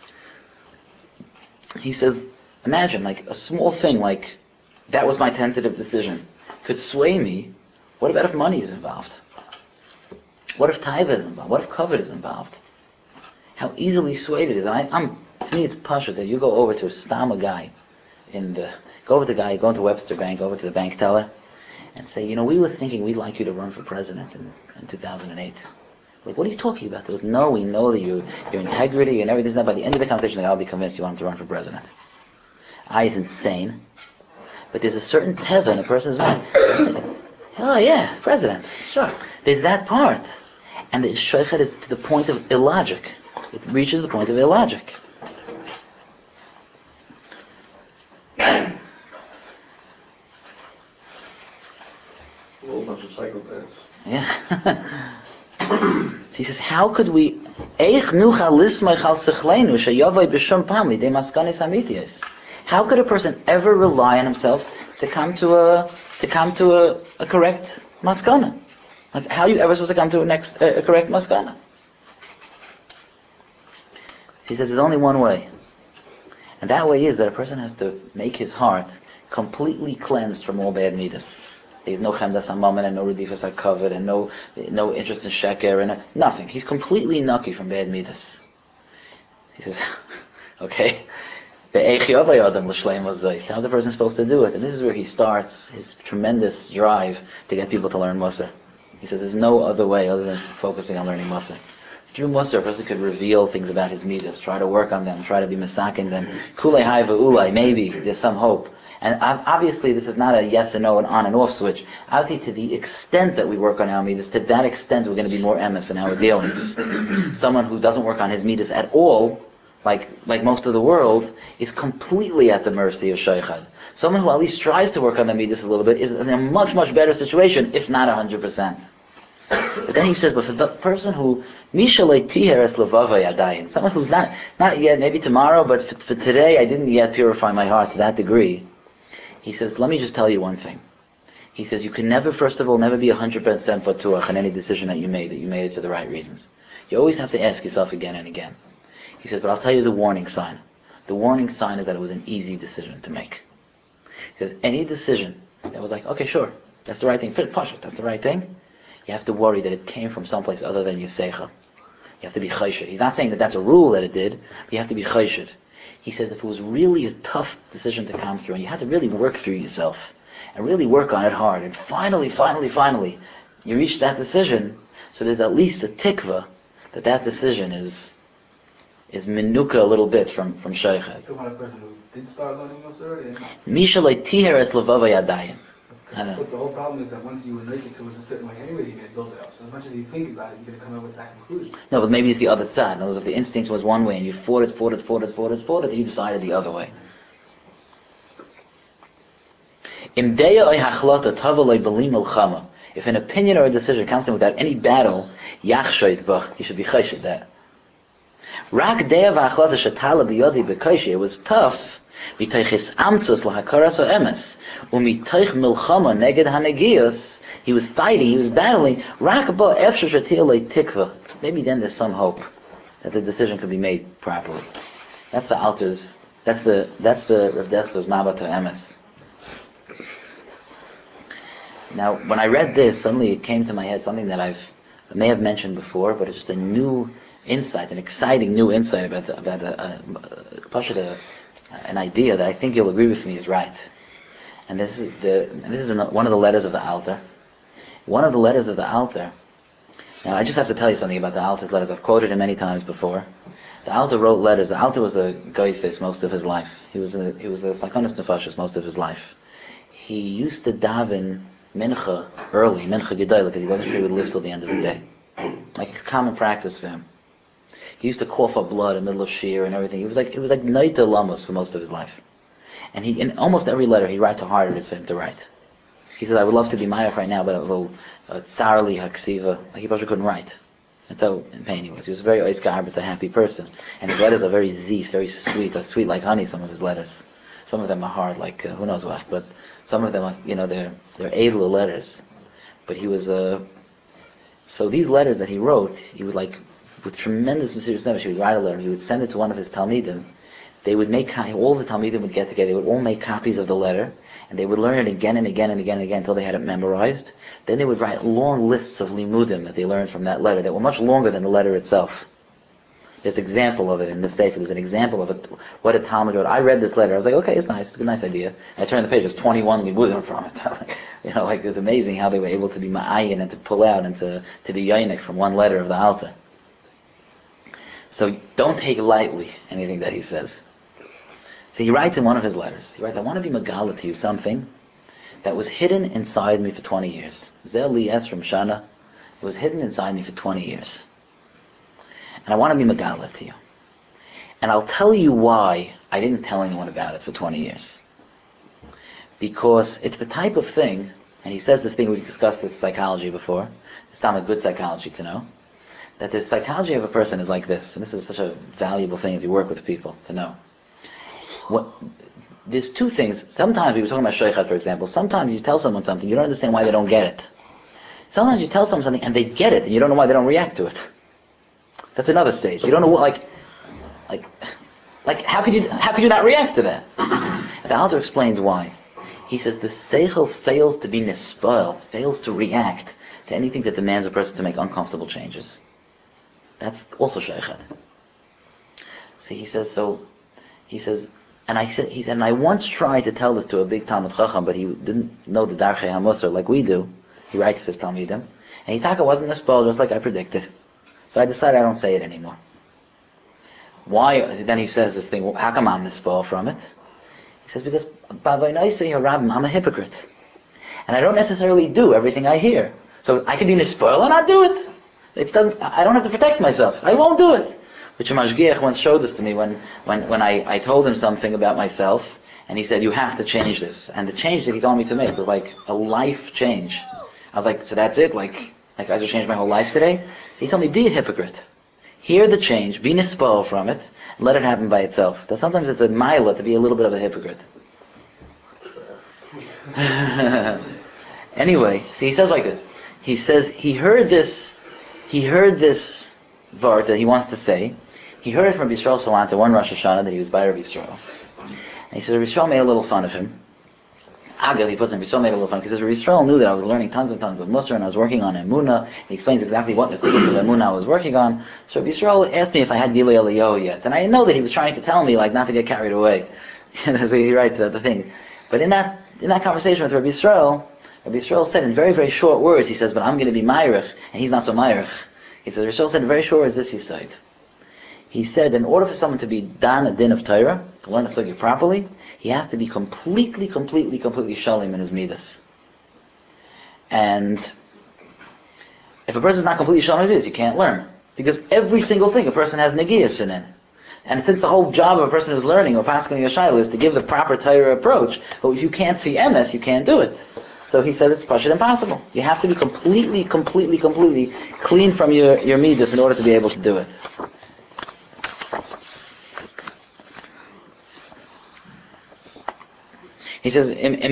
He says, imagine, like, a small thing like, that was my tentative decision, could sway me. What about if money is involved? What if taiva is involved? What if kavod is involved? How easily swayed it is. And to me, it's pasha that you go over to a guy, go into Webster Bank, go over to the bank teller, and say, we were thinking we'd like you to run for president in 2008. Like, what are you talking about? They goes, no, we know that your integrity and everything's not. By the end of the conversation, I'll be convinced you want him to run for president. It's insane. But there's a certain teva in a person's mind. Oh yeah, president, sure. There's that part. And the shaykhad is to the point of illogic. It reaches the point of illogic. A whole bunch of psychopaths. Yeah. He says, how could we how could a person ever rely on himself to come to a correct maskana? Like, how are you ever supposed to come to a correct maskana? He says there's only one way. And that way is that a person has to make his heart completely cleansed from all bad midas. There's no chemdas hamammon and no redifas hakavod and no interest in sheker and nothing. He's completely nucky from bad midas. He says, okay, how's the person supposed to do it? And this is where he starts his tremendous drive to get people to learn Mussar. He says there's no other way other than focusing on learning Mussar. Through Mussar, a person could reveal things about his midas, try to work on them, try to be masaking them. Kulei haiva ulai, maybe there's some hope. And obviously this is not a yes and no and on and off switch. Obviously to the extent that we work on our midas, to that extent we're going to be more emes in our dealings. Someone who doesn't work on his midas at all, like most of the world, is completely at the mercy of shaykhad. Someone who at least tries to work on the midas a little bit is in a much, much better situation, if not 100%. But then he says, but for the person who someone who's not yet, maybe tomorrow, but for today, I didn't yet purify my heart to that degree. He says, let me just tell you one thing. He says, you can never, first of all, never be 100% batuach in any decision that you made it for the right reasons. You always have to ask yourself again and again. He says, but I'll tell you the warning sign. The warning sign is that it was an easy decision to make. He says, any decision that was like, okay, sure, that's the right thing, that's the right thing, you have to worry that it came from someplace other than your seicha. You have to be chayshid. He's not saying that that's a rule that it did, but you have to be chayshid. He says if it was really a tough decision to come through, and you had to really work through yourself, and really work on it hard, and finally, you reach that decision, so there's at least a tikva that decision is minuka a little bit from shaykhad. Still want a person who did start learning Mussar already? Misha le'tiher es levava yadayim. I know. But the whole problem is that once you relate it to it a certain way, anyways, you're going to build it up. So as much as you think about it, you're going to come up with that conclusion. No, but maybe it's the other side. In other words, if the instinct was one way and you fought it, you decided the other way. If an opinion or a decision comes in without any battle, you should be chayshid that. It was tough. He was fighting, he was battling. Maybe then there's some hope that the decision could be made properly. That's the Altar's, that's the Rav Dessler's Mabata Emes. Now, when I read this, suddenly it came to my head something that I may have mentioned before, but it's just a new insight, an exciting new insight about an idea that I think you'll agree with me is right. And this is one of the letters of the Altar. One of the letters of the Altar. Now, I just have to tell you something about the Altar's letters. I've quoted him many times before. The Altar wrote letters. The Altar was a goyses most of his life. He was a Sakonis Nefashos most of his life. He used to daven mincha early, mincha gedayla, because he wasn't sure he would live till the end of the day. Like a common practice for him. He used to cough up blood in the middle of shir and everything. It was like Naita Lamos for most of his life. And he, in almost every letter, he writes how hard it is for him to write. He says, I would love to be Mayach right now, but a little tsarli haksiva. Like he probably couldn't write. That's how in pain he was. He was a very oiskar, but a happy person. And his letters are very zis, very sweet. They're sweet like honey, some of his letters. Some of them are hard, like who knows what. But some of them are, they're edel letters. But he was, so these letters that he wrote, he would like, with tremendous mysterious knowledge, he would write a letter, he would send it to one of his Talmidim. They would make, all the Talmidim would get together, they would all make copies of the letter, and they would learn it again and again and again and again until they had it memorized. Then they would write long lists of limudim that they learned from that letter that were much longer than the letter itself. There's an example of it in the Sefer. There's an example of it, what a Talmud wrote. I read this letter. I was like, okay, it's nice. It's a nice idea. I turned the page. There's 21 limudim from it. I was like, it's amazing how they were able to be ma'ayin and to pull out and to be yoinik from one letter of the Alta. So don't take lightly anything that he says. So he writes in one of his letters, he writes, I want to be Megala to you something that was hidden inside me for 20 years. Zel Lies from Shana, it was hidden inside me for 20 years. And I want to be Megala to you. And I'll tell you why I didn't tell anyone about it for 20 years. Because it's the type of thing, and he says this thing, we've discussed this psychology before, it's not a good psychology to know, that the psychology of a person is like this, and this is such a valuable thing if you work with people to know. There's two things. Sometimes, we were talking about Sheikhad, for example, sometimes you tell someone something, you don't understand why they don't get it. Sometimes you tell someone something and they get it, and you don't know why they don't react to it. That's another stage. You don't know what, how could you not react to that? The Alter explains why. He says the seichel fails to be nispoil, fails to react to anything that demands a person to make uncomfortable changes. That's also sheikhad. So he says, and I once tried to tell this to a big Talmud Chacham, but he didn't know the Darchei HaMusar like we do. He writes his Talmidim, and Hitaka wasn't nispoil, just like I predicted. So I decided I don't say it anymore. Why? Then he says this thing, how come I'm nispoil from it? He says, because I'm a hypocrite. And I don't necessarily do everything I hear. So I can be nispoil and not do it. I don't have to protect myself. I won't do it. Which a mashgiach once showed this to me when I told him something about myself, and he said, you have to change this. And the change that he told me to make was like a life change. I was like, so that's it? Like I just changed my whole life today? So he told me, be a hypocrite. Hear the change, be nispoil from it, and let it happen by itself. That sometimes it's a milah to be a little bit of a hypocrite. Anyway, so he says like this. He says he heard this vart that he wants to say. He heard it from Yisrael Salanta one Rosh Hashanah that he was by Rabbi Yisrael. And he says Rabbi Yisrael made a little fun of him. Agav, he puts in Rabbi Yisrael made a little fun because Rabbi Yisrael knew that I was learning tons and tons of Musar and I was working on Emunah. He explains exactly what Nekudas of Emunah I was working on. So Rabbi Yisrael asked me if I had Gilui Eliyahu yet. And I know that he was trying to tell me like not to get carried away. So he writes the thing. But in that conversation with Rabbi Yisrael said in very, very short words, he says, but I'm going to be Mayrich, and he's not so Mayrich. He says, Rabbi Yisrael said in very short words this, he said, in order for someone to be dan a din of Torah, to learn the sugya properly, he has to be completely shalim in his midas. And if a person is not completely shalim in his midas, he can't learn. Because every single thing a person has negiyas in it. And since the whole job of a person who's learning or pasking a shayla is to give the proper Torah approach, but if you can't see emes, you can't do it. So he says it's pashut impossible. You have to be completely clean from your midas in order to be able to do it. He says,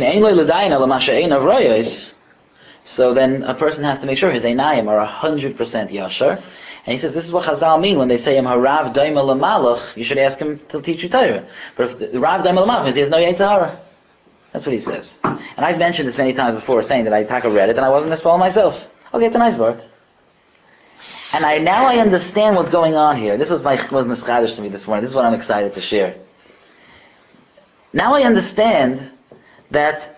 so then a person has to make sure his einayim are 100% yashar. And he says, this is what Chazal mean when they say, harav daima l'malach, you should ask him to teach you Torah. But if the Rav daima l'malach means he has no Yetzer Hara. That's what he says. And I've mentioned this many times before, saying that I read it and I wasn't this well myself. Okay, it's a nice word. And now I understand what's going on here. This was nischadish to me this morning. This is what I'm excited to share. Now I understand that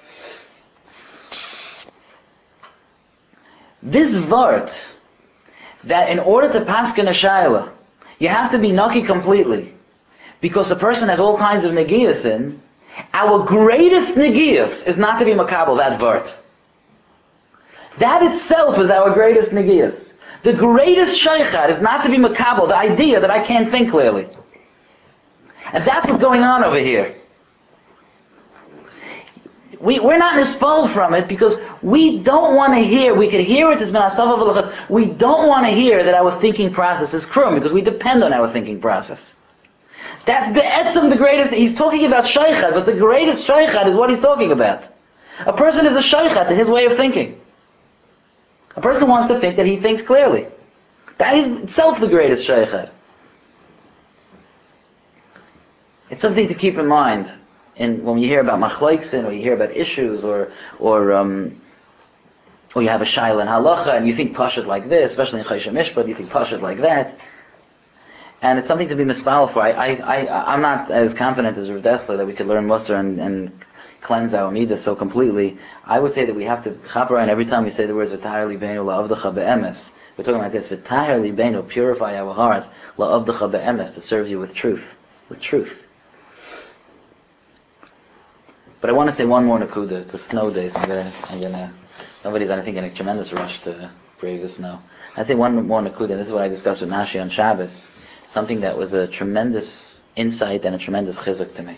this vart, that in order to paskin a shayla, you have to be naki completely, because a person has all kinds of negiyas in. Our greatest negiyas is not to be makabel that vart. That itself is our greatest negiyas. The greatest shaykhad is not to be makabel the idea that I can't think clearly. And that's what's going on over here. we're not nispal from it because we don't want to hear, we could hear it as min hasafa v'lachat. We don't want to hear that our thinking process is krum because we depend on our thinking process. That's be'etzem the greatest, he's talking about shaykhat, but the greatest shaykhat is what he's talking about. A person is a shaykhat to his way of thinking. A person wants to think that he thinks clearly. That is itself the greatest shaykhat. It's something to keep in mind. And when you hear about machlokes or you hear about issues or you have a shayla in halacha and you think pashut like this, especially in Choshen Mishpat, you think pashut like that. And it's something to be mispal for. I'm not as confident as Rav Dessler that we could learn Musar and cleanse our midas so completely. I would say that we have to chaper on every time we say the words v'tahar libeinu la'avdecha be'emes. We're talking about this, v'tahar libeinu, purify our hearts, la'avdecha be'emes, to serve you with truth. With truth. But I want to say one more nakuda. It's a snow day, so nobody's, I think, in a tremendous rush to brave the snow. I say one more nakuda, and this is what I discussed with Nashi on Shabbos. Something that was a tremendous insight and a tremendous chizuk to me.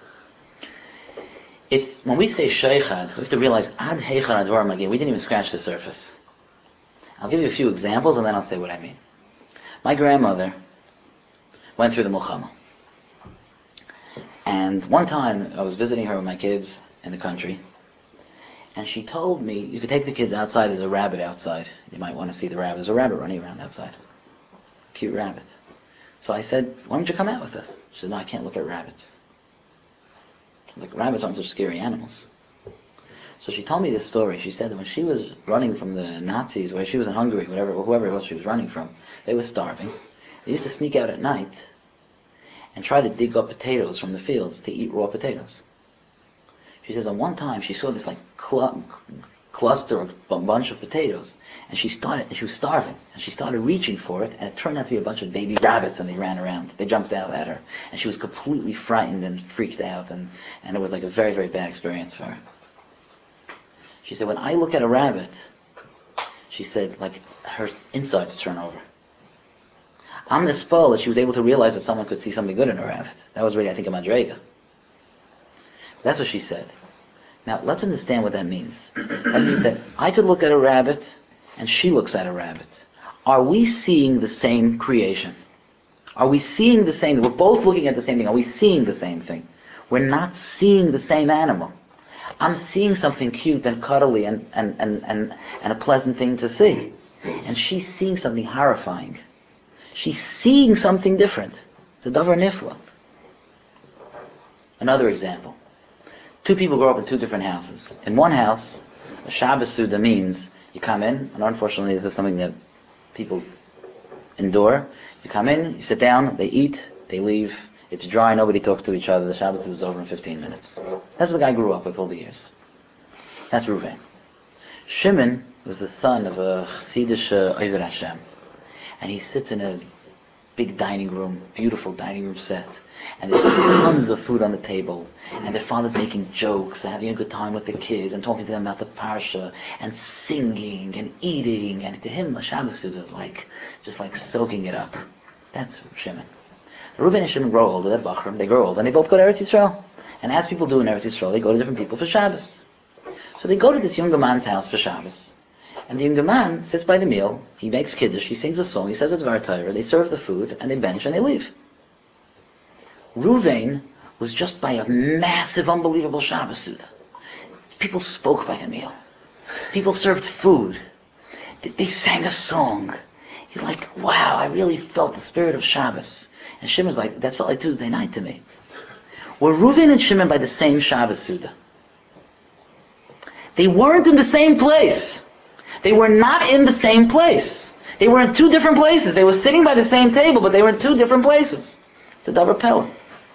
It's, when we say sheikhad, we have to realize, ad heichad advar magin, we didn't even scratch the surface. I'll give you a few examples and then I'll say what I mean. My grandmother went through the Milchama. And one time, I was visiting her with my kids in the country, and she told me, you could take the kids outside, there's a rabbit outside. You might want to see the rabbit. There's a rabbit running around outside. Cute rabbit. So I said, why don't you come out with us? She said, no, I can't look at rabbits. Like, rabbits aren't such scary animals. So she told me this story. She said that when she was running from the Nazis, or she was in Hungary, whoever it was she was running from, they were starving. They used to sneak out at night and try to dig up potatoes from the fields to eat raw potatoes. She says, on one time she saw this like cluster of a bunch of potatoes, and she was starving, and she started reaching for it, and it turned out to be a bunch of baby rabbits, and they ran around. They jumped out at her, and she was completely frightened and freaked out, and it was like a very, very bad experience for her. She said, when I look at a rabbit, she said, like, her insides turn over. I'm the spell that she was able to realize that someone could see something good in a rabbit. That was really, I think, a madrega. That's what she said. Now, let's understand what that means. That means that I could look at a rabbit, and she looks at a rabbit. Are we seeing the same creation? Are we seeing the same? We're both looking at the same thing. Are we seeing the same thing? We're not seeing the same animal. I'm seeing something cute and cuddly and a pleasant thing to see. And she's seeing something horrifying. She's seeing something different. It's a davar nifla. Another example. Two people grow up in two different houses. In one house, a Shabbos Suda means you come in, and unfortunately this is something that people endure. You come in, you sit down, they eat, they leave. It's dry, nobody talks to each other. The Shabbos Suda is over in 15 minutes. That's what the guy grew up with all the years. That's Reuven. Shimon was the son of a Chassidish Oived Hashem. And he sits in a big dining room, beautiful dining room set, and there's tons of food on the table, and their father's making jokes and having a good time with the kids and talking to them about the parsha and singing and eating, and to him the Shabbos Suda is just like soaking it up. That's Shimon. Reuven and Shimon grow older, they're Bachrim, they grow older, and they both go to Eretz Yisrael. And as people do in Eretz Yisrael, they go to different people for Shabbos. So they go to this younger man's house for Shabbos. And the younger man sits by the meal, he makes kiddush, he sings a song, he says a Dvar Torah, they serve the food, and they bench and they leave. Reuven was just by a massive, unbelievable Shabbos Suda. People spoke by the meal. People served food. They sang a song. He's like, wow, I really felt the spirit of Shabbos. And Shimon's like, that felt like Tuesday night to me. Were Reuven and Shimon by the same Shabbos Suda? They weren't in the same place. They were not in the same place. They were in two different places. They were sitting by the same table, but they were in two different places. It's a davar pella.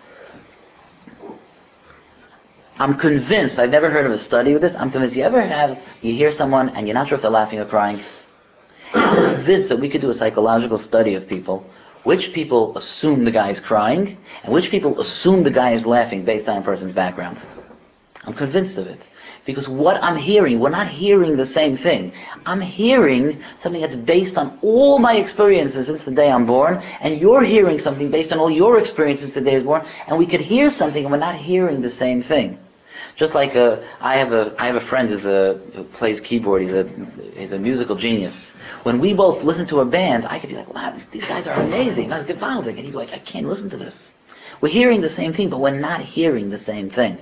I'm convinced, I've never heard of a study with this, I'm convinced you hear someone and you're not sure if they're laughing or crying. I'm convinced that we could do a psychological study of people, which people assume the guy is crying, and which people assume the guy is laughing based on a person's background. I'm convinced of it. Because what I'm hearing, we're not hearing the same thing. I'm hearing something that's based on all my experiences since the day I'm born, and you're hearing something based on all your experiences since the day I was born, and we could hear something and we're not hearing the same thing. Just like I have a friend who plays keyboard. He's a musical genius. When we both listen to a band, I could be like, wow, these guys are amazing. That's gewaldig. And he'd be like, I can't listen to this. We're hearing the same thing, but we're not hearing the same thing.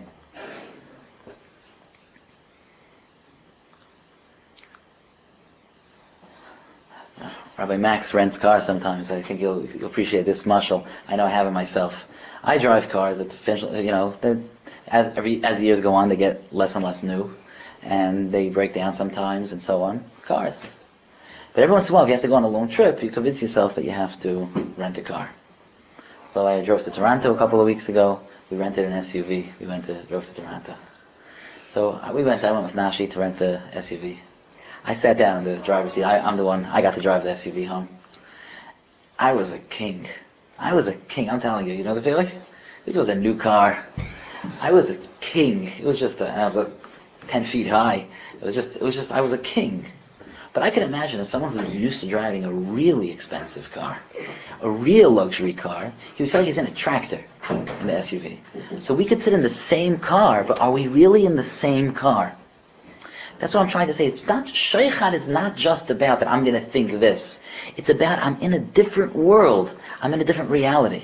Rabbi Max rents cars sometimes. I think you'll appreciate this mashal. I know I have it myself. I drive cars that, as the years go on, they get less and less new, and they break down sometimes, and so on. Cars. But every once in a while, if you have to go on a long trip, you convince yourself that you have to rent a car. So I drove to Toronto a couple of weeks ago. We rented an SUV. Drove to Toronto. So I went with Nashi to rent the SUV. I sat down in the driver's seat. I'm the one. I got to drive the SUV home. I was a king. I'm telling you. You know the feeling? This was a new car. I was a king. It was just. I was 10 feet high. It was just. I was a king. But I can imagine as someone who's used to driving a really expensive car, a real luxury car, he would feel like he's in a tractor in the SUV. So we could sit in the same car, but are we really in the same car? That's what I'm trying to say. It's not, Sheikhad is not just about that I'm going to think this. It's about I'm in a different world. I'm in a different reality.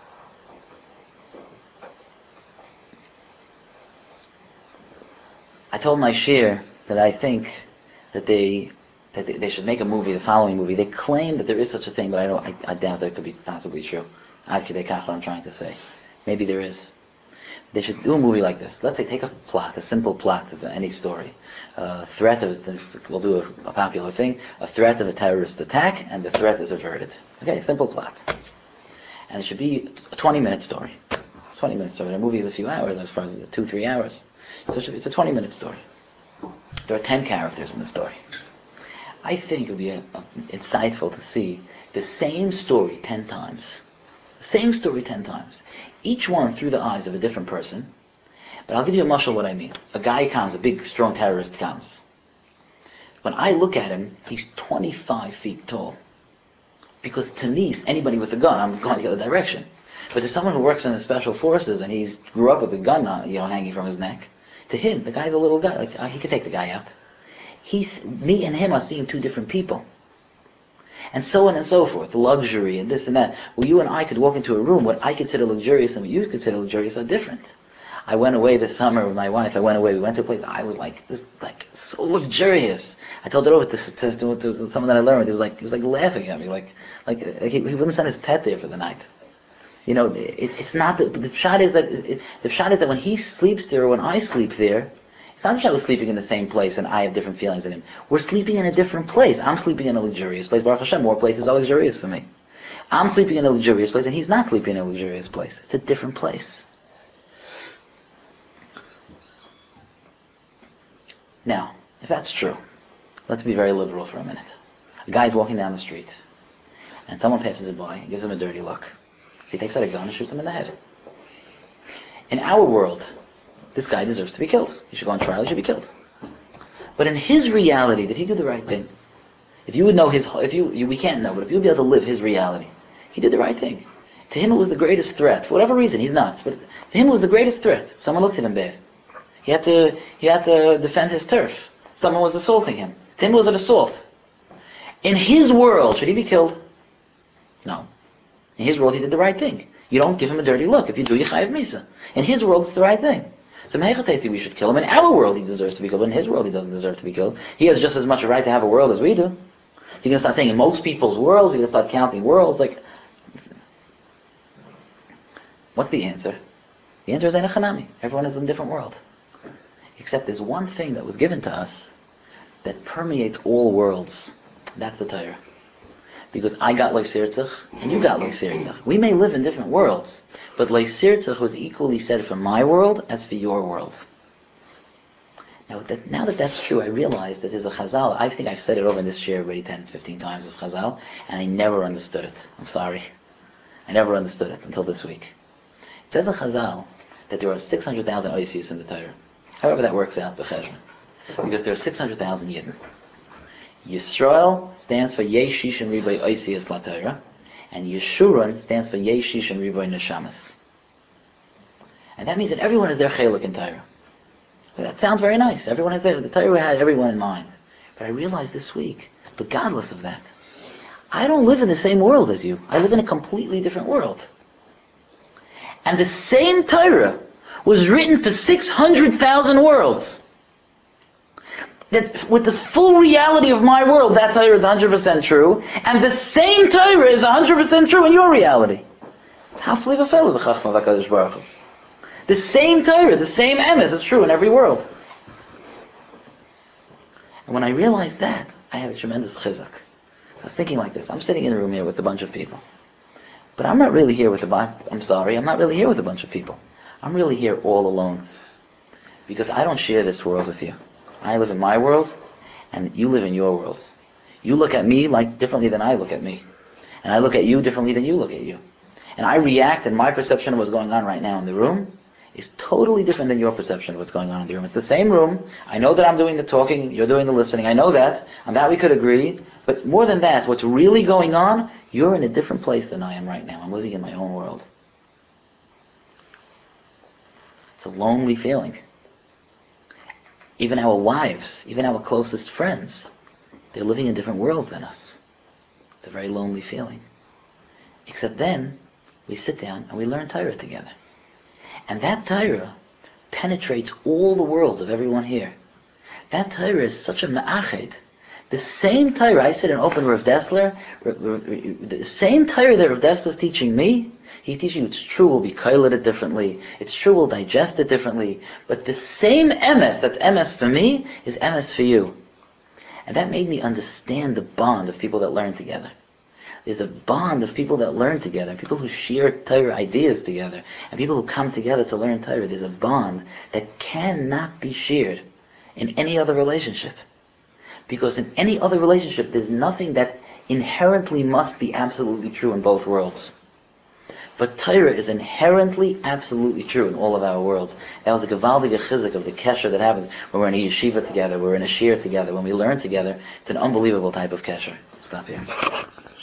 I told my shir that I think that they should make a movie, the following movie. They claim that there is such a thing, but I doubt that it could be possibly true. Ad kedei kach, what I'm trying to say. Maybe there is. They should do a movie like this. Let's say take a simple plot of any story. We'll do a popular thing, a threat of a terrorist attack, and the threat is averted. Okay, simple plot. And it should be a 20-minute story. It's a 20-minute story. The movie is a few hours, as far as 2-3 hours. So it's a 20-minute story. There are 10 characters in the story. I think it would be insightful to see the same story 10 times. The same story 10 times. Each one through the eyes of a different person. But I'll give you a mashal what I mean. A guy comes, a big, strong terrorist comes. When I look at him, he's 25 feet tall. Because to me, anybody with a gun, I'm going the other direction. But to someone who works in the special forces and he's grew up with a gun, hanging from his neck, to him, the guy's a little guy. He could take the guy out. Me and him are seeing two different people. And so on and so forth. Luxury and this and that. Well, you and I could walk into a room. What I consider luxurious and what you consider luxurious are different. I went away this summer with my wife. We went to a place. I was so luxurious. I told it over to someone that I learned with. He was like laughing at me. He wouldn't send his pet there for the night. It's not the shot is that when he sleeps there or when I sleep there, it's not that we're sleeping in the same place and I have different feelings than him. We're sleeping in a different place. I'm sleeping in a luxurious place. Baruch Hashem, more places are luxurious for me. I'm sleeping in a luxurious place and he's not sleeping in a luxurious place. It's a different place. Now, if that's true, let's be very liberal for a minute. A guy's walking down the street and someone passes him by and gives him a dirty look. So he takes out a gun and shoots him in the head. In our world, this guy deserves to be killed. He should go on trial, he should be killed. But in his reality, did he do the right thing? If you would know we can't know, but if you would be able to live his reality, he did the right thing. To him it was the greatest threat. For whatever reason, he's nuts, but to him it was the greatest threat. Someone looked at him bad. He had to defend his turf. Someone was assaulting him. To him it was an assault. In his world, should he be killed? No. In his world, he did the right thing. You don't give him a dirty look. If you do, you chayav misa. In his world, it's the right thing. So Mehechatesi, we should kill him. In our world, he deserves to be killed. But in his world, he doesn't deserve to be killed. He has just as much a right to have a world as we do. So you're going to start saying in most people's worlds, you're going to start counting worlds. What's the answer? The answer is Einachanami. Everyone is in a different world. Except there's one thing that was given to us that permeates all worlds. That's the Torah. Because I got Leisirtzach, and you got Leisirtzach. We may live in different worlds, but Leisirtzach was equally said for my world as for your world. Now that that's true, I realize that there's a Chazal. I think I've said it over in this year already 10, 15 times, this Chazal, and I never understood it. I'm sorry. I never understood it until this week. It says in Chazal that there are 600,000 Oisius in the Torah. However that works out, b'cheshbon. Because there are 600,000 Yidden. Yisrael stands for Yeshish and Riboy Oisius La Torah, and Yeshurun stands for Yeshish and Riboy Neshamas. And that means that everyone is their chelek in Torah. That sounds very nice. Everyone has that. The Torah had everyone in mind. But I realized this week, regardless of that, I don't live in the same world as you. I live in a completely different world. And the same Torah was written for 600,000 worlds. That with the full reality of my world, that Torah is 100% true, and the same Torah is 100% true in your reality. It's hafli v'felu the Chachma v'Kadosh Baruch Hu. The same Torah, the same emes is true in every world. And when I realized that, I had a tremendous chizuk. So I was thinking like this: I'm sitting in a room here with a bunch of people, but I'm not really here with I'm not really here with a bunch of people. I'm really here all alone, because I don't share this world with you. I live in my world, and you live in your world. You look at me like differently than I look at me. And I look at you differently than you look at you. And I react, and my perception of what's going on right now in the room is totally different than your perception of what's going on in the room. It's the same room. I know that I'm doing the talking, you're doing the listening. I know that. On that we could agree. But more than that, what's really going on, you're in a different place than I am right now. I'm living in my own world. It's a lonely feeling. Even our wives, even our closest friends, they're living in different worlds than us. It's a very lonely feeling. Except then, we sit down and we learn Torah together. And that Torah penetrates all the worlds of everyone here. That Torah is such a ma'ached. The same Torah, I sit and open Rav Dessler, the same Torah that Rav Dessler is teaching me, he's teaching you, it's true, we'll be koiled it differently, it's true, we'll digest it differently, but the same emes that's emes for me is emes for you. And that made me understand the bond of people that learn together. There's a bond of people that learn together, people who share Torah ideas together, and people who come together to learn Torah. There's a bond that cannot be shared in any other relationship. Because in any other relationship, there's nothing that inherently must be absolutely true in both worlds. But Torah is inherently absolutely true in all of our worlds. That was a gewaldige chizuk of the kesher that happens when we're in a yeshiva together, we're in a shir together, when we learn together. It's an unbelievable type of kesher. Stop here.